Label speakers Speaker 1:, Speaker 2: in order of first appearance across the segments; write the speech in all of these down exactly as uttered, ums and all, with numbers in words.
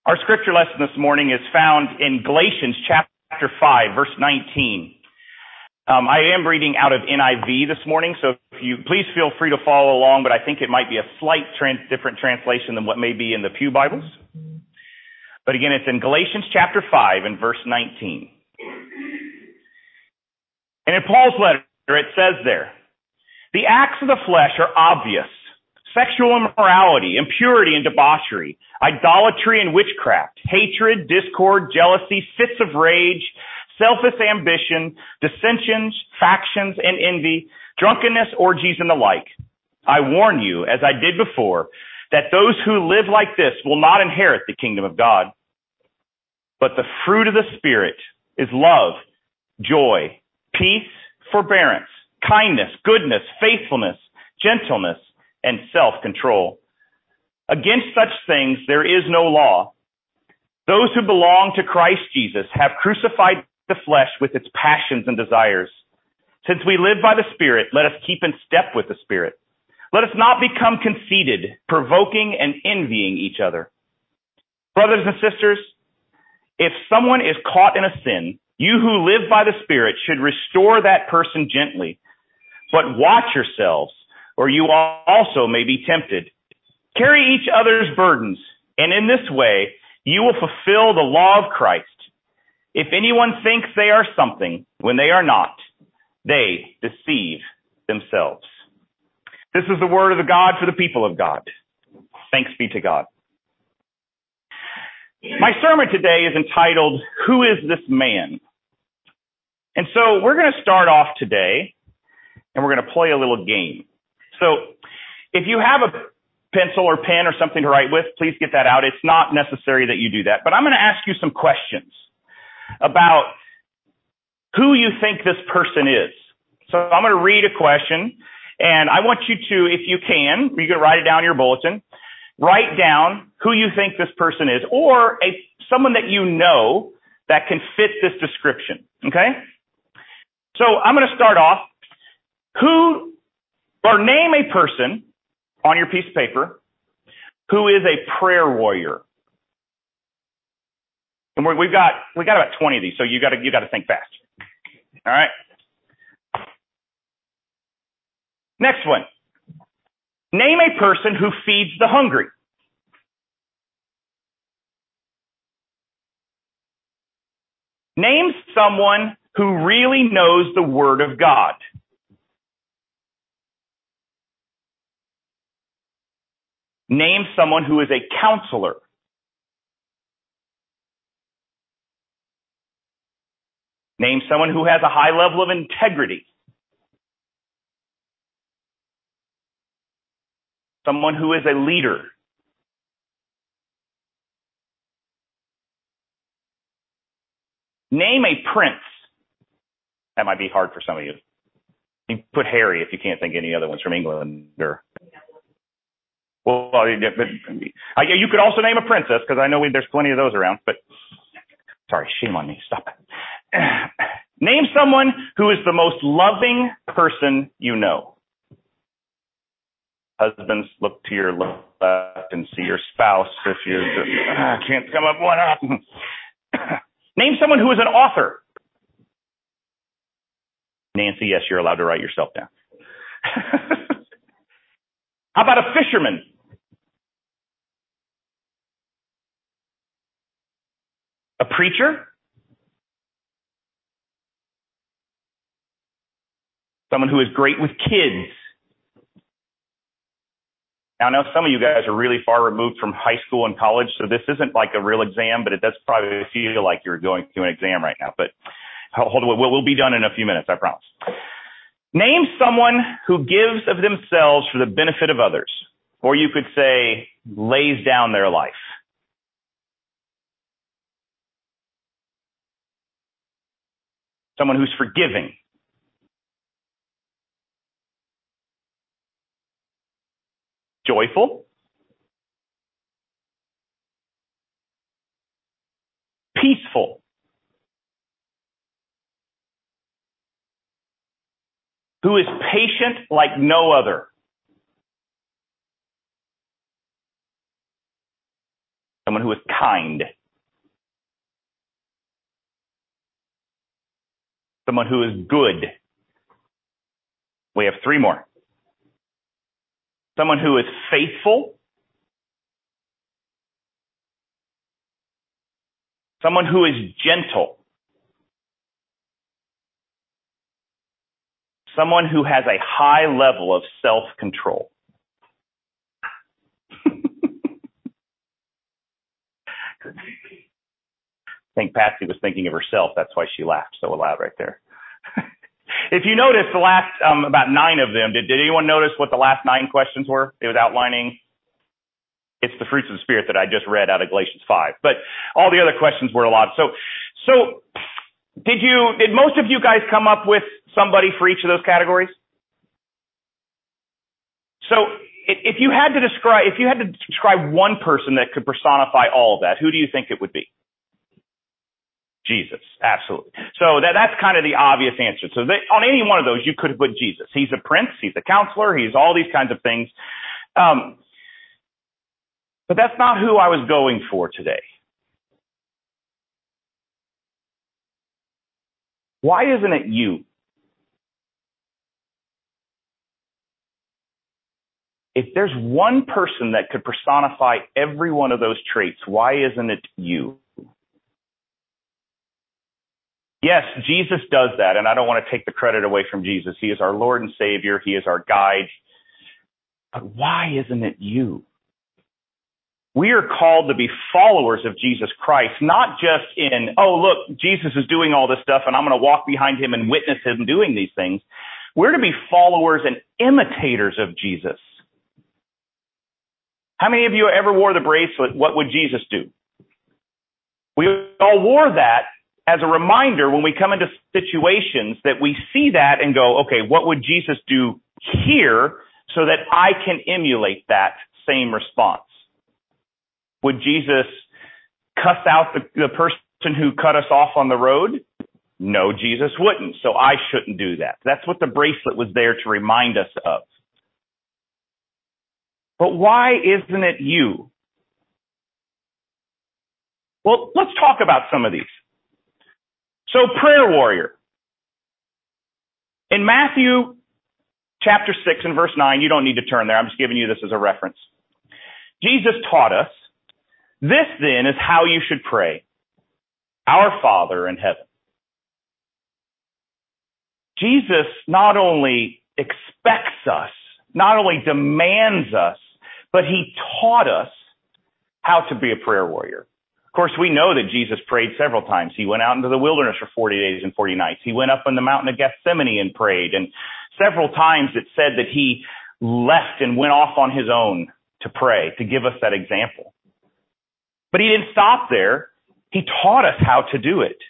Speaker 1: Our scripture lesson this morning is found in Galatians chapter five, verse nineteen. Um, I am reading out of N I V this morning, so if you please feel free to follow along, but I think it might be a slight trans- different translation than what may be in the Pew Bibles. But again, it's in Galatians chapter five and verse nineteen. And in Paul's letter, it says there, the acts of the flesh are obvious: sexual immorality, impurity and debauchery, idolatry and witchcraft, hatred, discord, jealousy, fits of rage, selfish ambition, dissensions, factions, and envy, drunkenness, orgies, and the like. I warn you, as I did before, that those who live like this will not inherit the kingdom of God. But the fruit of the Spirit is love, joy, peace, forbearance, kindness, goodness, faithfulness, gentleness, and self-control. Against such things there is no law. Those who belong to Christ Jesus have crucified the flesh with its passions and desires. Since we live by the Spirit, let us keep in step with the Spirit. Let us not become conceited, provoking and envying each other. Brothers and sisters, if someone is caught in a sin, you who live by the Spirit should restore that person gently. But watch yourselves, or you also may be tempted. Carry each other's burdens, and in this way you will fulfill the law of Christ. If anyone thinks they are something when they are not, they deceive themselves. This is the word of the God for the people of God. Thanks be to God. My sermon today is entitled, Who is this man? And so we're going to start off today, and we're going to play a little game. So if you have a pencil or pen or something to write with, please get that out. It's not necessary that you do that. But I'm going to ask you some questions about who you think this person is. So I'm going to read a question, and I want you to, if you can, you can write it down in your bulletin, write down who you think this person is, or a someone that you know that can fit this description, okay? So I'm going to start off. Who, or name a person on your piece of paper who is a prayer warrior. And we're, we've got we got about twenty of these, so you got to you got to think fast. All right. Next one. Name a person who feeds the hungry. Name someone who really knows the Word of God. Name someone who is a counselor. Name someone who has a high level of integrity. Someone who is a leader. Name a prince. That might be hard for some of you. You put Harry if you can't think of any other ones from England. Or Well, but you could also name a princess, because I know we, there's plenty of those around. But sorry, shame on me. Stop it. Name someone who is the most loving person you know. Husbands, look to your left and see your spouse. If you uh, can't come up one up. Name someone who is an author. Nancy, yes, you're allowed to write yourself down. How about a fisherman? A preacher? Someone who is great with kids. Now, I know some of you guys are really far removed from high school and college, so this isn't like a real exam, but it does probably feel like you're going through an exam right now. But hold on, we'll, we'll be done in a few minutes, I promise. Name someone who gives of themselves for the benefit of others, or you could say lays down their life. Someone who's forgiving. Joyful. Peaceful. Who is patient like no other. Someone who is kind. Someone who is good. We have three more. Someone who is faithful. Someone who is gentle. Someone who has a high level of self-control. I think Patsy was thinking of herself. That's why she laughed so loud right there. If you notice the last, um, about nine of them, did, did anyone notice what the last nine questions were? It was outlining, it's the fruits of the Spirit that I just read out of Galatians five. But all the other questions were a lot. So, so did you, did most of you guys come up with somebody for each of those categories? So if you had to describe, if you had to describe one person that could personify all of that, who do you think it would be? Jesus, absolutely. So that, that's kind of the obvious answer. So they, on any one of those, you could have put Jesus. He's a prince, he's a counselor, he's all these kinds of things. Um, but that's not who I was going for today. Why isn't it you? If there's one person that could personify every one of those traits, why isn't it you? Yes, Jesus does that, and I don't want to take the credit away from Jesus. He is our Lord and Savior. He is our guide. But why isn't it you? We are called to be followers of Jesus Christ, not just in, oh, look, Jesus is doing all this stuff, and I'm going to walk behind him and witness him doing these things. We're to be followers and imitators of Jesus. How many of you ever wore the bracelet, what would Jesus do? We all wore that as a reminder when we come into situations that we see that and go, okay, what would Jesus do here so that I can emulate that same response? Would Jesus cuss out the, the person who cut us off on the road? No, Jesus wouldn't. So I shouldn't do that. That's what the bracelet was there to remind us of. But why isn't it you? Well, let's talk about some of these. So, prayer warrior. In Matthew chapter six and verse nine, you don't need to turn there. I'm just giving you this as a reference. Jesus taught us, this then is how you should pray. Our Father in heaven. Jesus not only expects us, not only demands us, but he taught us how to be a prayer warrior. Of course, we know that Jesus prayed several times. He went out into the wilderness for forty days and forty nights. He went up on the mountain of Gethsemane and prayed. And several times it said that he left and went off on his own to pray, to give us that example. But he didn't stop there. He taught us how to do it.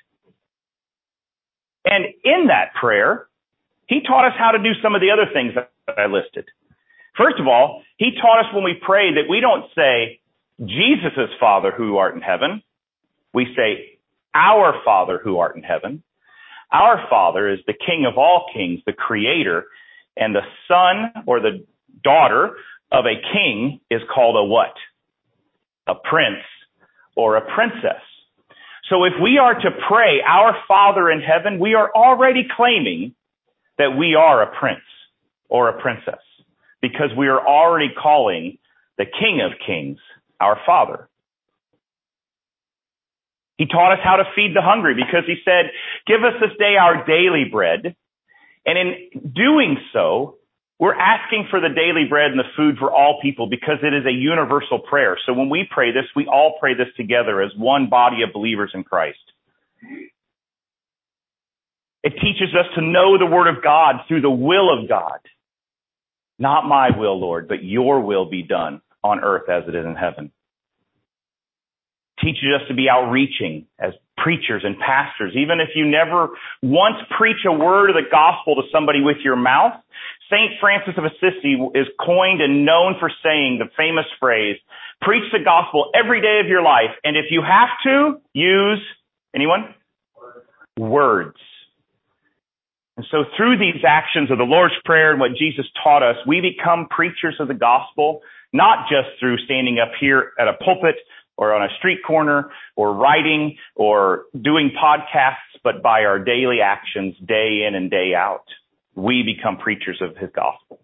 Speaker 1: And in that prayer, he taught us how to do some of the other things that I listed. First of all, he taught us when we pray that we don't say, Jesus' Father who art in heaven. We say, our Father who art in heaven. Our Father is the King of all kings, the Creator, and the son or the daughter of a king is called a what? A prince or a princess. So if we are to pray, our Father in heaven, we are already claiming that we are a prince or a princess because we are already calling the King of Kings our Father. He taught us how to feed the hungry because he said, give us this day our daily bread. And in doing so, we're asking for the daily bread and the food for all people because it is a universal prayer. So when we pray this, we all pray this together as one body of believers in Christ. It teaches us to know the Word of God through the will of God. Not my will, Lord, but your will be done on earth as it is in heaven. Teaches us to be outreaching as preachers and pastors. Even if you never once preach a word of the gospel to somebody with your mouth, Saint Francis of Assisi is coined and known for saying the famous phrase, preach the gospel every day of your life. And if you have to, use, anyone? Words. And so through these actions of the Lord's Prayer and what Jesus taught us, we become preachers of the gospel, not just through standing up here at a pulpit, or on a street corner or writing or doing podcasts, but by our daily actions day in and day out, we become preachers of his gospel.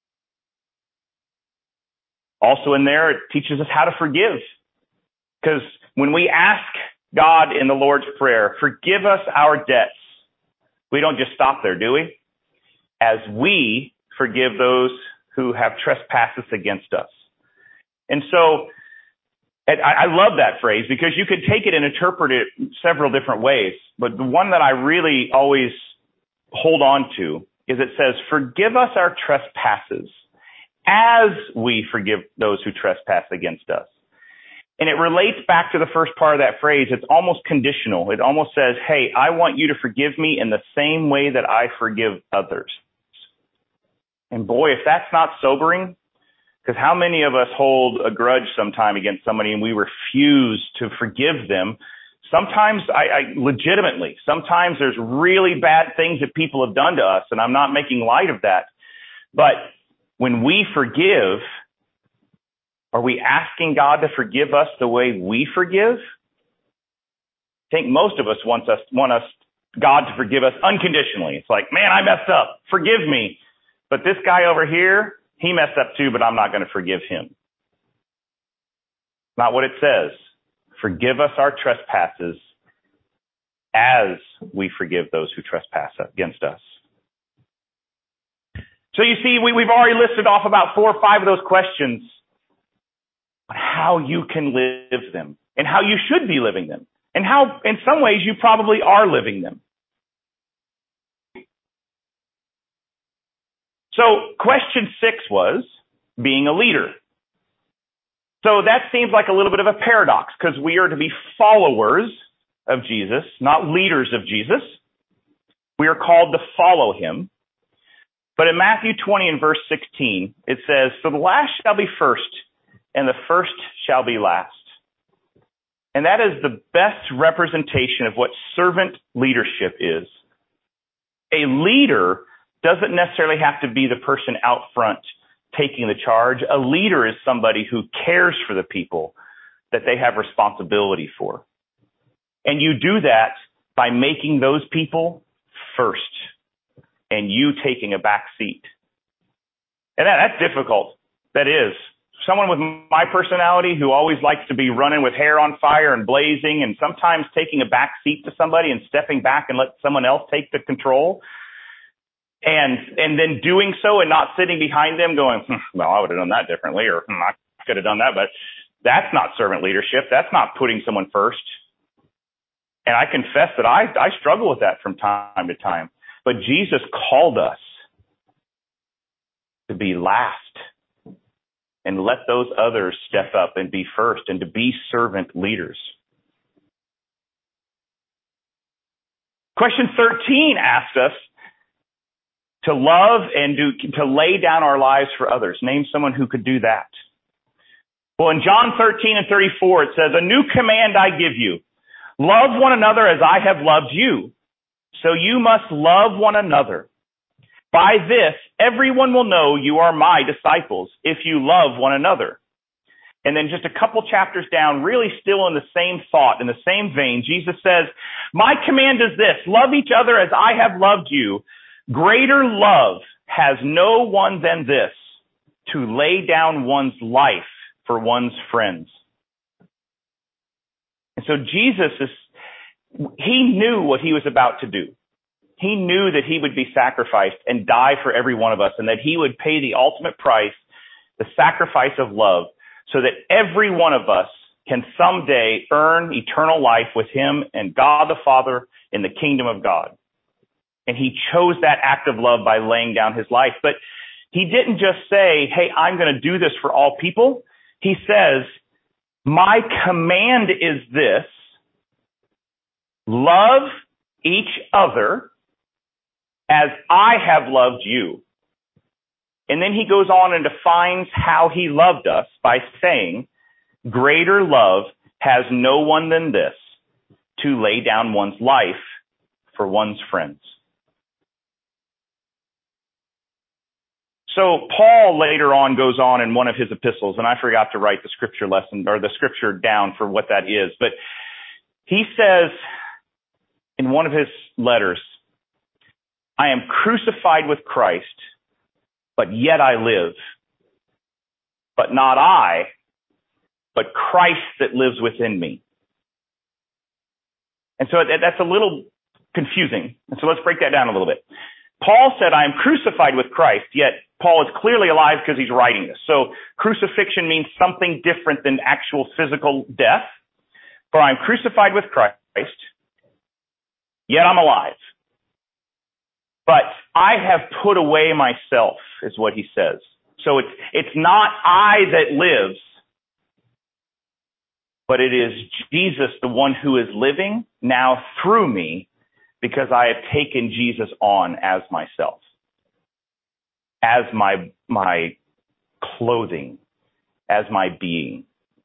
Speaker 1: Also in there, it teaches us how to forgive. Because when we ask God in the Lord's Prayer, forgive us our debts, we don't just stop there, do we? As we forgive those who have trespasses against us. And so, and I, I love that phrase because you could take it and interpret it several different ways. But the one that I really always hold on to is it says, forgive us our trespasses as we forgive those who trespass against us. And it relates back to the first part of that phrase. It's almost conditional. It almost says, hey, I want you to forgive me in the same way that I forgive others. And boy, if that's not sobering, because how many of us hold a grudge sometime against somebody and we refuse to forgive them? Sometimes I, I legitimately, sometimes there's really bad things that people have done to us, and I'm not making light of that. But when we forgive, are we asking God to forgive us the way we forgive? I think most of us want us, want us, God to forgive us unconditionally. It's like, man, I messed up. Forgive me. But this guy over here, he messed up too, but I'm not going to forgive him. Not what it says. Forgive us our trespasses as we forgive those who trespass against us. So you see, we, we've already listed off about four or five of those questions on how you can live them and how you should be living them and how, in some ways, you probably are living them. So question six was being a leader. So that seems like a little bit of a paradox because we are to be followers of Jesus, not leaders of Jesus. We are called to follow him. But in Matthew twenty and verse sixteen, it says, so the last shall be first and the first shall be last. And that is the best representation of what servant leadership is. A leader doesn't necessarily have to be the person out front taking the charge. A leader is somebody who cares for the people that they have responsibility for. And you do that by making those people first and you taking a back seat. And that, that's difficult. That is. Someone with my personality who always likes to be running with hair on fire and blazing and sometimes taking a back seat to somebody and stepping back and let someone else take the control. And and then doing so and not sitting behind them going, hm, well, I would have done that differently, or hm, I could have done that. But that's not servant leadership. That's not putting someone first. And I confess that I, I struggle with that from time to time. But Jesus called us to be last and let those others step up and be first and to be servant leaders. Question thirteen asked us to love and do, to lay down our lives for others. Name someone who could do that. Well, in John thirteen and thirty-four, it says, a new command I give you. Love one another as I have loved you. So you must love one another. By this, everyone will know you are my disciples if you love one another. And then just a couple chapters down, really still in the same thought, in the same vein, Jesus says, my command is this, love each other as I have loved you. Greater love has no one than this, to lay down one's life for one's friends. And so Jesus is, he knew what he was about to do. He knew that he would be sacrificed and die for every one of us, and that he would pay the ultimate price, the sacrifice of love, so that every one of us can someday earn eternal life with him and God the Father in the kingdom of God. And he chose that act of love by laying down his life. But he didn't just say, hey, I'm going to do this for all people. He says, my command is this, love each other as I have loved you. And then he goes on and defines how he loved us by saying, greater love has no one than this, to lay down one's life for one's friends. So Paul later on goes on in one of his epistles, and I forgot to write the scripture lesson or the scripture down for what that is, but he says in one of his letters, I am crucified with Christ, but yet I live. But not I, but Christ that lives within me. And so that's a little confusing. And so let's break that down a little bit. Paul said, I am crucified with Christ, yet Paul is clearly alive because he's writing this. So crucifixion means something different than actual physical death. For I'm crucified with Christ, yet I'm alive. But I have put away myself, is what he says. So it's, it's not I that lives, but it is Jesus, the one who is living now through me, because I have taken Jesus on as myself, as my, my clothing, as my being.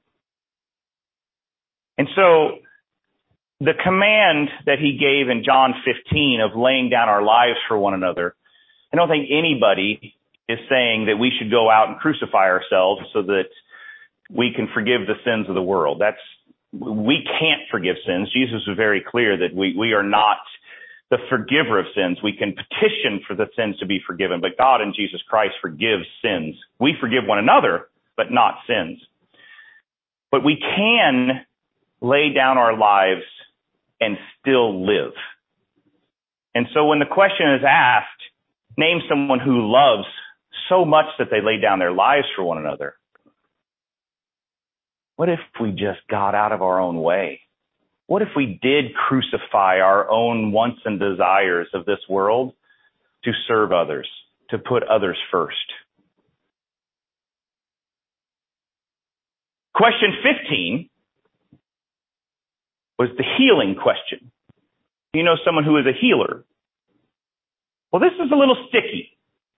Speaker 1: And so the command that he gave in John fifteen of laying down our lives for one another, I don't think anybody is saying that we should go out and crucify ourselves so that we can forgive the sins of the world. That's, we can't forgive sins. Jesus was very clear that we, we are not the forgiver of sins. We can petition for the sins to be forgiven, but God in Jesus Christ forgives sins. We forgive one another, but not sins. But we can lay down our lives and still live. And so when the question is asked, name someone who loves so much that they lay down their lives for one another. What if we just got out of our own way? What if we did crucify our own wants and desires of this world to serve others, to put others first? Question fifteen was the healing question. Do you know someone who is a healer? Well, this is a little sticky.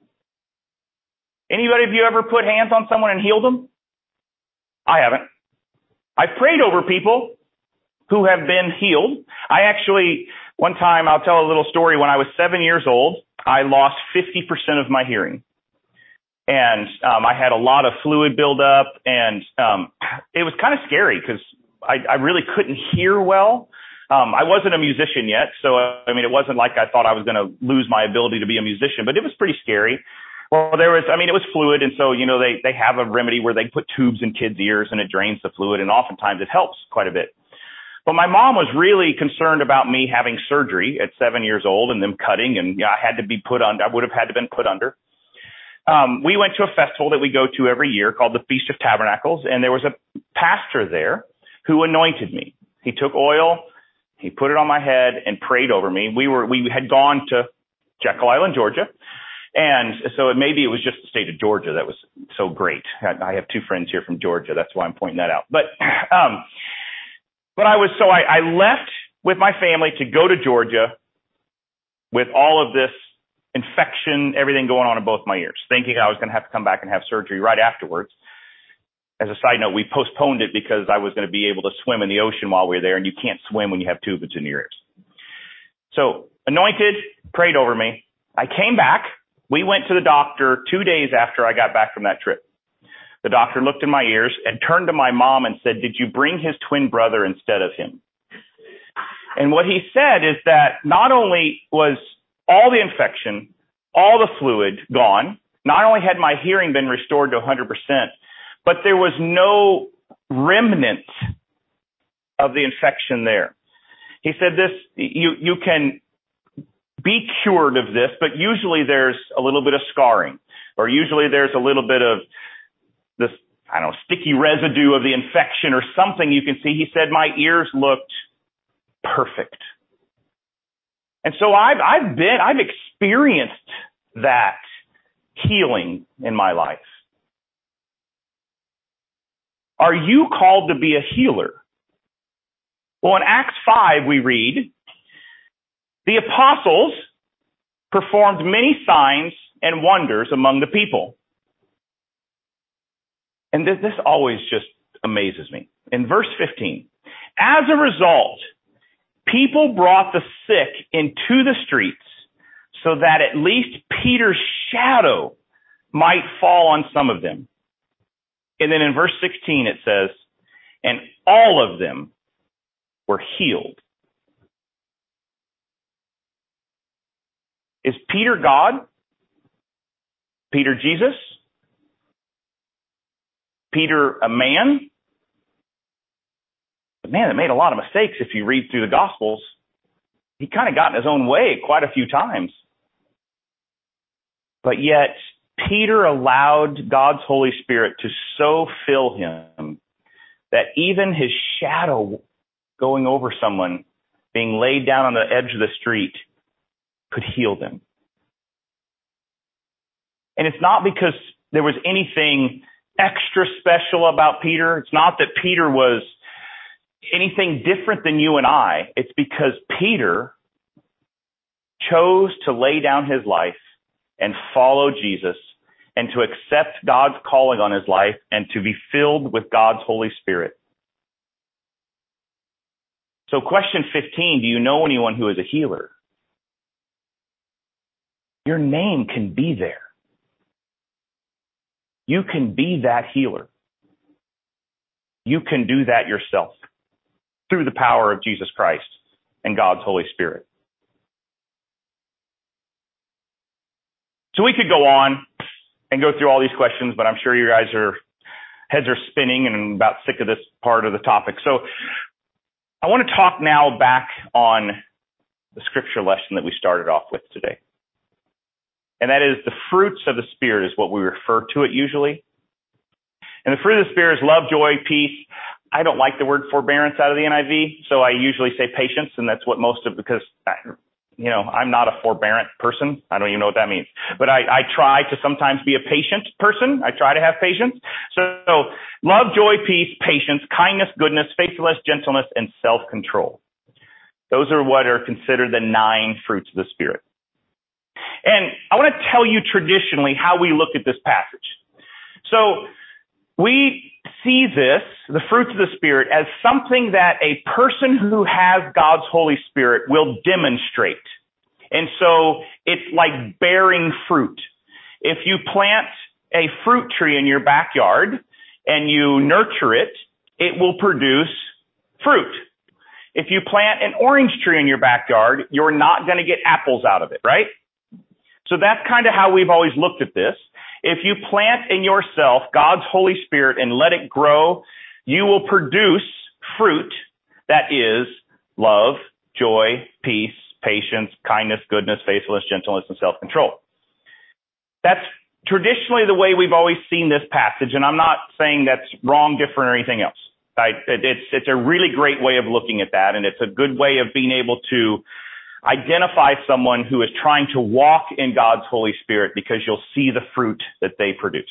Speaker 1: Anybody of you ever put hands on someone and healed them? I haven't. I've prayed over people who have been healed. I actually, one time, I'll tell a little story. When I was seven years old, I lost fifty percent of my hearing. And um, I had a lot of fluid buildup, and um, it was kind of scary because I, I really couldn't hear well. Um, I wasn't a musician yet, so, I mean, it wasn't like I thought I was going to lose my ability to be a musician, but it was pretty scary. Well, there was, I mean, it was fluid, and so, you know, they, they have a remedy where they put tubes in kids' ears and it drains the fluid, and oftentimes it helps quite a bit. But my mom was really concerned about me having surgery at seven years old and them cutting, and you know, I had to be put under, I would have had to been put under. Um, we went to a festival that we go to every year called the Feast of Tabernacles, and there was a pastor there who anointed me. He took oil, he put it on my head and prayed over me. We were, we had gone to Jekyll Island, Georgia. And so it, maybe it was just the state of Georgia that was so great. I, I have two friends here from Georgia. That's why I'm pointing that out. But, um, but I was, so I, I left with my family to go to Georgia with all of this infection, everything going on in both my ears, thinking I was going to have to come back and have surgery right afterwards. As a side note, we postponed it because I was going to be able to swim in the ocean while we were there, and you can't swim when you have tubes in your ears. So anointed, prayed over me. I came back. We went to the doctor two days after I got back from that trip. The doctor looked in my ears and turned to my mom and said, did you bring his twin brother instead of him? And what he said is that not only was all the infection, all the fluid gone, not only had my hearing been restored to one hundred percent, but there was no remnant of the infection there. He said this, you, you can be cured of this, but usually there's a little bit of scarring, or usually there's a little bit of this, I don't know, sticky residue of the infection or something you can see. He said my ears looked perfect. And so I've, I've been, I've experienced that healing in my life. Are you called to be a healer? Well, in Acts five, we read, the apostles performed many signs and wonders among the people. And this, this always just amazes me. In verse fifteen, as a result, people brought the sick into the streets so that at least Peter's shadow might fall on some of them. And then in verse sixteen, it says, and all of them were healed. Is Peter God? Peter Jesus? Peter a man? A man that made a lot of mistakes if you read through the Gospels. He kind of got in his own way quite a few times. But yet, Peter allowed God's Holy Spirit to so fill him that even his shadow going over someone, being laid down on the edge of the street, could heal them. And it's not because there was anything extra special about Peter. It's not that Peter was anything different than you and I. It's because Peter chose to lay down his life and follow Jesus and to accept God's calling on his life and to be filled with God's Holy Spirit. So question fifteen, do you know anyone who is a healer? Your name can be there. You can be that healer. You can do that yourself through the power of Jesus Christ and God's Holy Spirit. So we could go on and go through all these questions, but I'm sure you guys are heads are spinning and I'm about sick of this part of the topic. So I want to talk now back on the scripture lesson that we started off with today. And that is the fruits of the Spirit is what we refer to it usually. And the fruit of the Spirit is love, joy, peace. I don't like the word forbearance out of the N I V, so I usually say patience, and that's what most of, because, you know, I'm not a forbearant person. I don't even know what that means. But I, I try to sometimes be a patient person. I try to have patience. So, so love, joy, peace, patience, kindness, goodness, faithfulness, gentleness, and self-control. Those are what are considered the nine fruits of the Spirit. And I want to tell you traditionally how we look at this passage. So we see this, the fruits of the Spirit, as something that a person who has God's Holy Spirit will demonstrate. And so it's like bearing fruit. If you plant a fruit tree in your backyard and you nurture it, it will produce fruit. If you plant an orange tree in your backyard, you're not going to get apples out of it, right? So that's kind of how we've always looked at this. If you plant in yourself God's Holy Spirit and let it grow, you will produce fruit that is love, joy, peace, patience, kindness, goodness, faithfulness, gentleness, and self-control. That's traditionally the way we've always seen this passage, and I'm not saying that's wrong, different, or anything else. I, it, it's, it's a really great way of looking at that, and it's a good way of being able to identify someone who is trying to walk in God's Holy Spirit, because you'll see the fruit that they produce.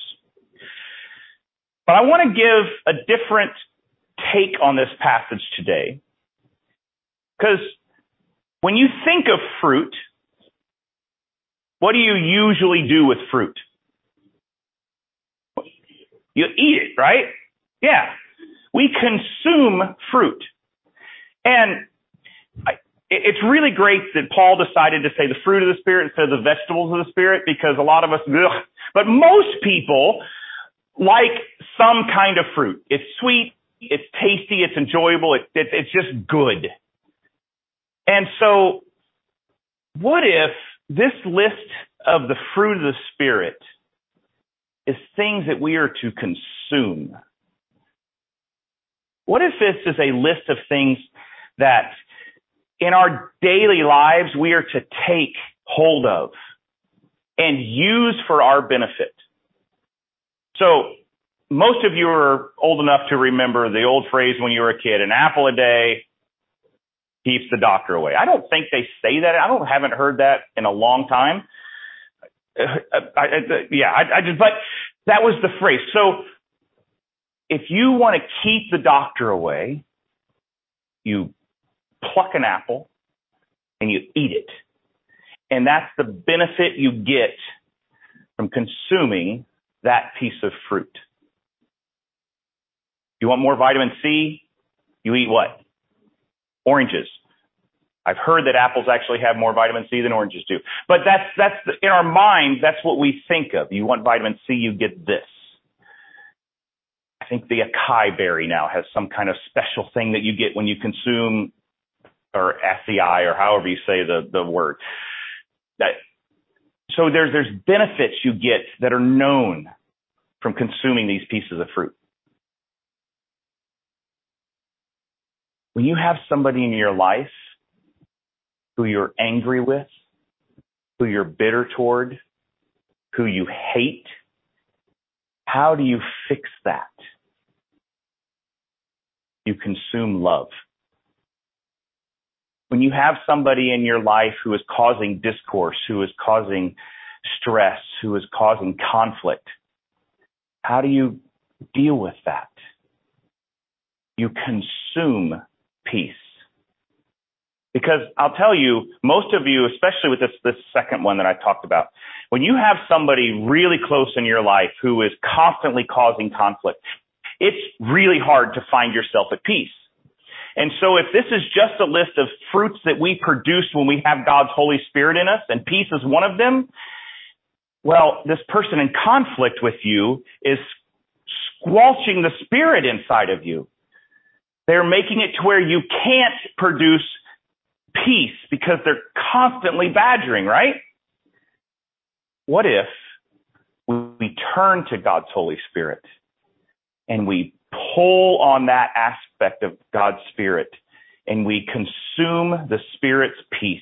Speaker 1: But I want to give a different take on this passage today, because when you think of fruit, what do you usually do with fruit? You eat it, right? Yeah. We consume fruit. And I, it's really great that Paul decided to say the fruit of the Spirit instead of the vegetables of the Spirit, because a lot of us, ugh, but most people like some kind of fruit. It's sweet, it's tasty, it's enjoyable, it, it, it's just good. And so what if this list of the fruit of the Spirit is things that we are to consume? What if this is a list of things that in our daily lives we are to take hold of and use for our benefit? So most of you are old enough to remember the old phrase when you were a kid, an apple a day keeps the doctor away. I don't think they say that. I don't haven't heard that in a long time. I, I, yeah, I, I just, but that was the phrase. So if you want to keep the doctor away, you pluck an apple and you eat it. And that's the benefit you get from consuming that piece of fruit. You want more vitamin C? You eat what? Oranges. I've heard that apples actually have more vitamin C than oranges do. But that's, that's the, in our mind, that's what we think of. You want vitamin C, you get this. I think the acai berry now has some kind of special thing that you get when you consume, or acai, or however you say the, the word. That, so there's, there's benefits you get that are known from consuming these pieces of fruit. When you have somebody in your life who you're angry with, who you're bitter toward, who you hate, how do you fix that? You consume love. When you have somebody in your life who is causing discourse, who is causing stress, who is causing conflict, how do you deal with that? You consume peace. Because I'll tell you, most of you, especially with this, this second one that I talked about, when you have somebody really close in your life who is constantly causing conflict, it's really hard to find yourself at peace. And so if this is just a list of fruits that we produce when we have God's Holy Spirit in us, and peace is one of them, well, this person in conflict with you is squelching the spirit inside of you. They're making it to where you can't produce peace because they're constantly badgering, right? What if we turn to God's Holy Spirit and we pull on that aspect of God's Spirit and we consume the Spirit's peace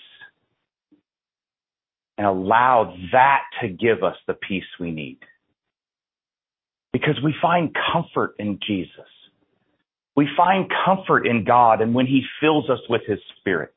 Speaker 1: and allow that to give us the peace we need? Because we find comfort in Jesus. We find comfort in God and when He fills us with His Spirit.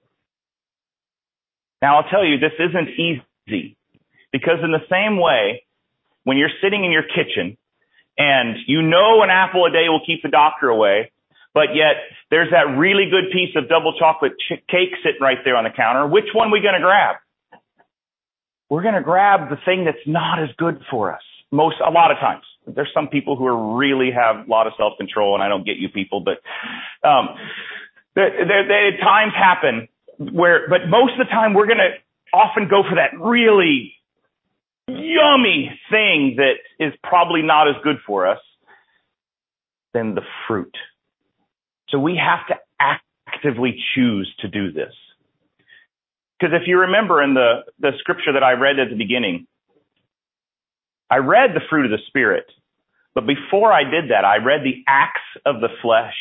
Speaker 1: Now, I'll tell you, this isn't easy, because in the same way, when you're sitting in your kitchen and you know an apple a day will keep the doctor away, but yet there's that really good piece of double chocolate ch- cake sitting right there on the counter, which one are we going to grab? We're going to grab the thing that's not as good for us. Most, a lot of times. There's some people who are really have a lot of self-control, and I don't get you people, but um, there, there, there times happen where, but most of the time we're going to often go for that really yummy thing that is probably not as good for us than the fruit. So we have to actively choose to do this. Because if you remember in the, the scripture that I read at the beginning, I read the fruit of the Spirit, but before I did that, I read the acts of the flesh.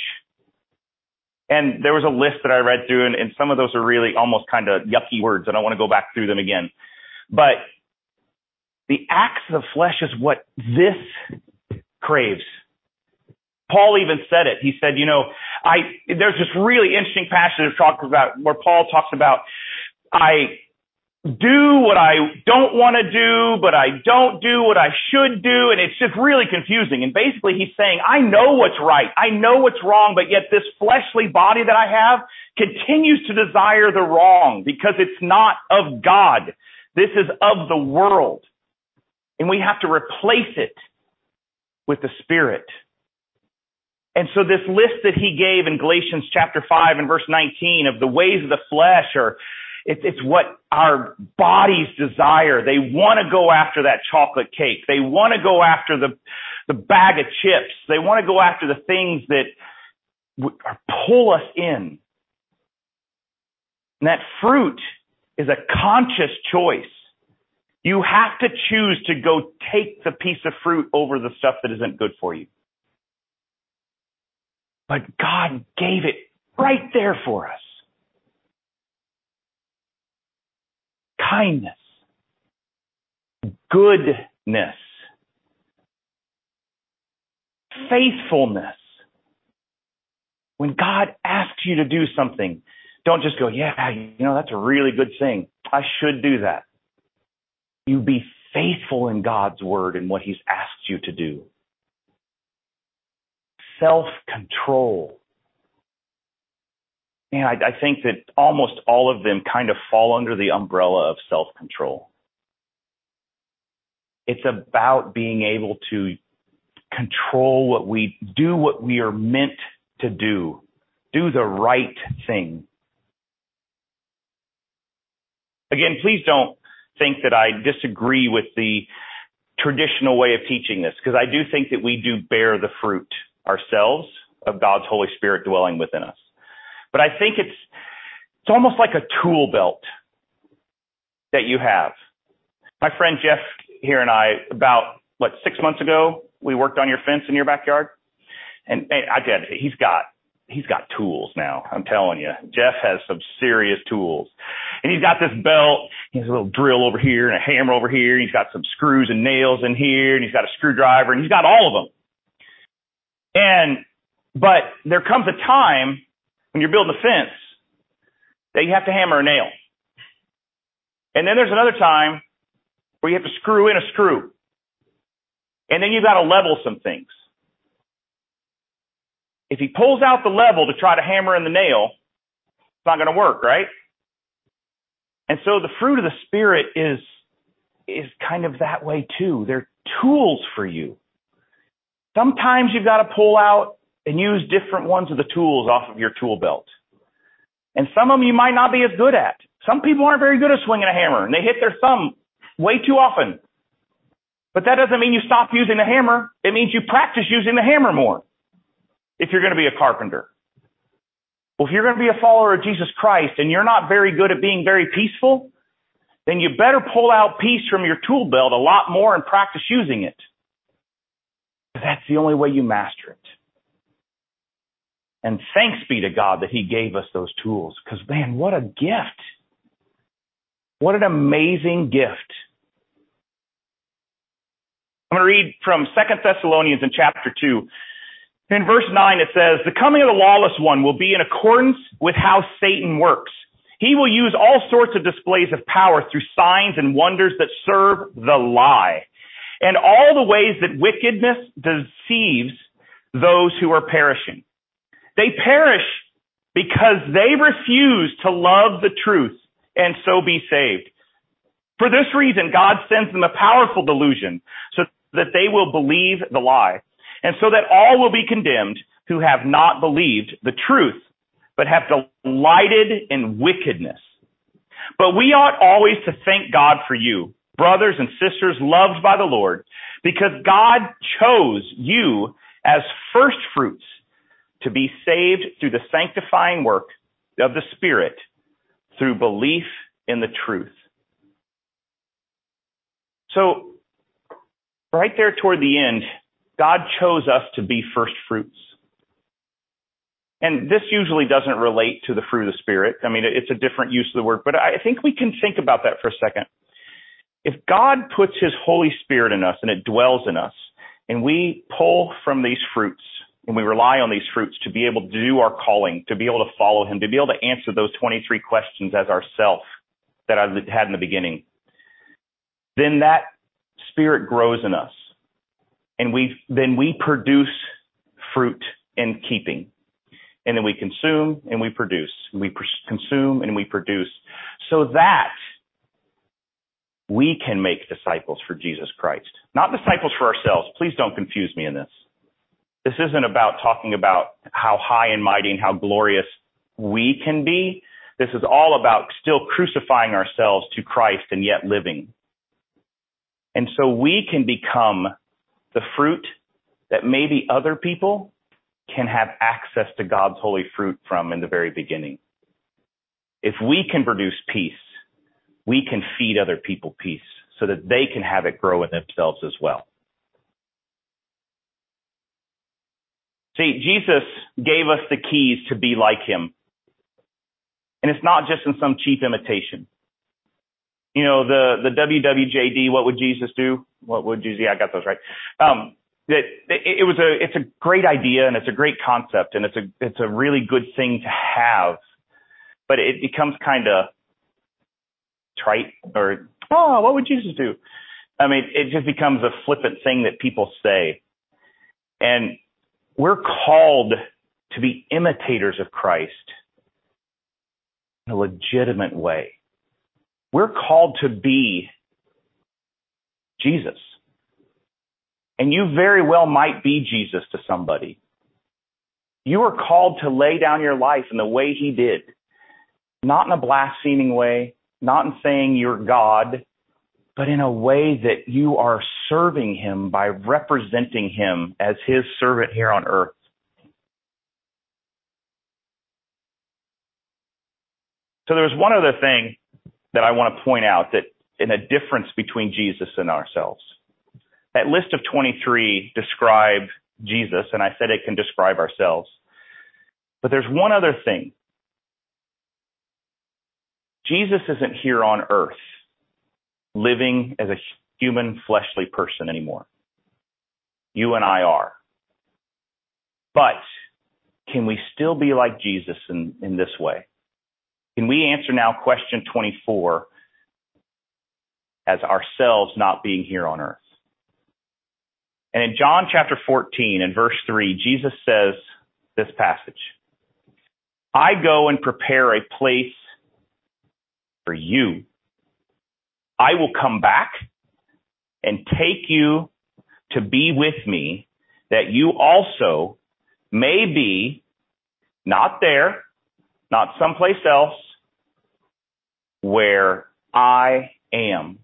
Speaker 1: And there was a list that I read through, and, and some of those are really almost kind of yucky words. I don't want to go back through them again. But the acts of the flesh is what this craves. Paul even said it. He said, you know, I there's this really interesting passage talks about where Paul talks about, I do what I don't want to do, but I don't do what I should do. And it's just really confusing. And basically he's saying, I know what's right. I know what's wrong, but yet this fleshly body that I have continues to desire the wrong because it's not of God. This is of the world. And we have to replace it with the Spirit. And so this list that he gave in Galatians chapter five and verse nineteen of the ways of the flesh, or It's, it's what our bodies desire. They want to go after that chocolate cake. They want to go after the, the bag of chips. They want to go after the things that w- pull us in. And that fruit is a conscious choice. You have to choose to go take the piece of fruit over the stuff that isn't good for you. But God gave it right there for us. Kindness, goodness, faithfulness. When God asks you to do something, don't just go, yeah, you know, that's a really good thing. I should do that. You be faithful in God's word and what He's asked you to do. Self-control. And I, I think that almost all of them kind of fall under the umbrella of self-control. It's about being able to control what we do, what we are meant to do, do the right thing. Again, please don't think that I disagree with the traditional way of teaching this, because I do think that we do bear the fruit ourselves of God's Holy Spirit dwelling within us. But I think it's it's almost like a tool belt that you have. My friend Jeff here and I, about, what, six months ago, we worked on your fence in your backyard. And, and I did. He's got he's got tools now. I'm telling you, Jeff has some serious tools. And he's got this belt. He has a little drill over here and a hammer over here. He's got some screws and nails in here, and he's got a screwdriver, and he's got all of them. And but there comes a time when you're building a fence that you have to hammer a nail. And then there's another time where you have to screw in a screw. And then you've got to level some things. If he pulls out the level to try to hammer in the nail, it's not going to work, right? And so the fruit of the Spirit is, is kind of that way too. They're tools for you. Sometimes you've got to pull out and use different ones of the tools off of your tool belt. And some of them you might not be as good at. Some people aren't very good at swinging a hammer, and they hit their thumb way too often. But that doesn't mean you stop using the hammer. It means you practice using the hammer more if you're going to be a carpenter. Well, if you're going to be a follower of Jesus Christ and you're not very good at being very peaceful, then you better pull out peace from your tool belt a lot more and practice using it. That's the only way you master it. And thanks be to God that he gave us those tools, because, man, what a gift. What an amazing gift. I'm going to read from Second Thessalonians in chapter two. In verse nine, it says, "The coming of the lawless one will be in accordance with how Satan works. He will use all sorts of displays of power through signs and wonders that serve the lie, and all the ways that wickedness deceives those who are perishing. They perish because they refuse to love the truth and so be saved. For this reason, God sends them a powerful delusion so that they will believe the lie, and so that all will be condemned who have not believed the truth, but have delighted in wickedness. But we ought always to thank God for you, brothers and sisters loved by the Lord, because God chose you as first fruits to be saved through the sanctifying work of the Spirit through belief in the truth." So, right there toward the end, God chose us to be first fruits. And this usually doesn't relate to the fruit of the Spirit. I mean, it's a different use of the word, but I think we can think about that for a second. If God puts his Holy Spirit in us and it dwells in us, and we pull from these fruits, and we rely on these fruits to be able to do our calling, to be able to follow him, to be able to answer those twenty-three questions as ourself that I had in the beginning, then that Spirit grows in us. And we then we produce fruit in keeping. And then we consume and we produce. We pr- consume and we produce. So that we can make disciples for Jesus Christ. Not disciples for ourselves. Please don't confuse me in this. This isn't about talking about how high and mighty and how glorious we can be. This is all about still crucifying ourselves to Christ and yet living. And so we can become the fruit that maybe other people can have access to God's holy fruit from in the very beginning. If we can produce peace, we can feed other people peace so that they can have it grow in themselves as well. See, Jesus gave us the keys to be like him. And it's not just in some cheap imitation. You know, the, the W W J D, what would Jesus do? What would Jesus, yeah, I got those right. Um, that it, it was a, it's a great idea and it's a great concept and it's a, it's a really good thing to have, but it becomes kind of trite or, oh, what would Jesus do? I mean, it just becomes a flippant thing that people say. And we're called to be imitators of Christ in a legitimate way. We're called to be Jesus. And you very well might be Jesus to somebody. You are called to lay down your life in the way he did. Not in a blaspheming way, not in saying you're God, but in a way that you are serving him by representing him as his servant here on earth. So there's one other thing that I want to point out, that in a difference between Jesus and ourselves. That list of twenty-three describe Jesus, and I said it can describe ourselves. But there's one other thing. Jesus isn't here on earth living as a human fleshly person anymore. You and I are. But can we still be like Jesus in, in this way? Can we answer now question twenty-four as ourselves not being here on earth? And in John chapter fourteen and verse three, Jesus says this passage, I go and prepare a place for you. I will come back and take you to be with me, that you also may be not there, not someplace else, where I am.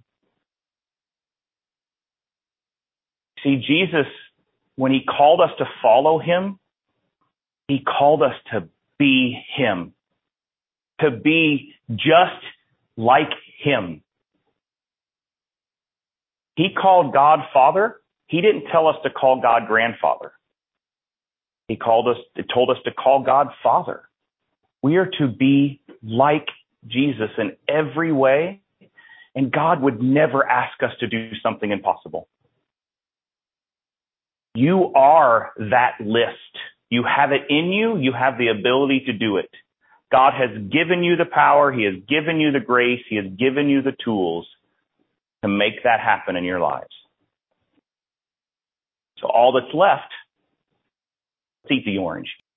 Speaker 1: See, Jesus, when he called us to follow him, he called us to be him, to be just like him. He called God Father. He didn't tell us to call God grandfather. He called us, told us to call God Father. We are to be like Jesus in every way, and God would never ask us to do something impossible. You are that list. You have it in you. You have the ability to do it. God has given you the power. He has given you the grace. He has given you the tools to make that happen in your lives. So all that's left, let's eat the orange.